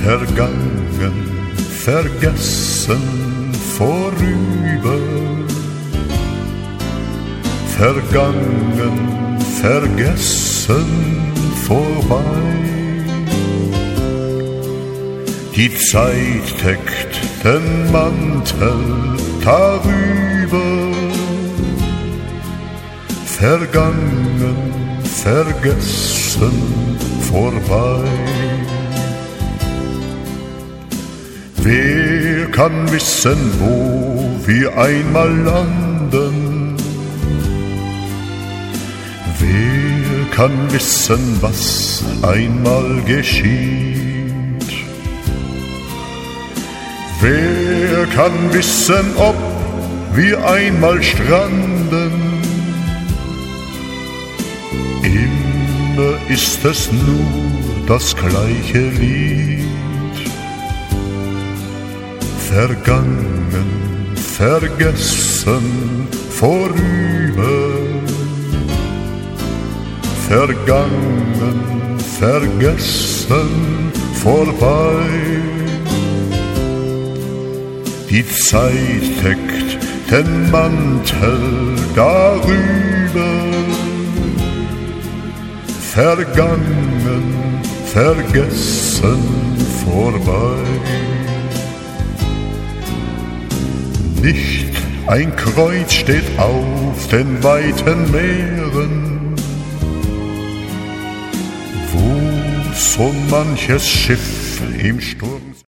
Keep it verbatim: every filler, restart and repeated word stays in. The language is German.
Vergangen, vergessen, vorüber. Vergangen, vergessen, vorbei. Die Zeit deckt den Mantel darüber. Vergangen, vergessen, vorbei. Wer kann wissen, wo wir einmal landen? Wer kann wissen, was einmal geschieht? Wer kann wissen, ob wir einmal stranden? Immer ist es nur das gleiche Lied. Vergangen, vergessen, vorüber. Vergangen, vergessen, vorbei. Die Zeit deckt den Mantel darüber. Vergangen, vergessen, vorbei. Nicht ein Kreuz steht auf den weiten Meeren, wo so manches Schiff im Sturm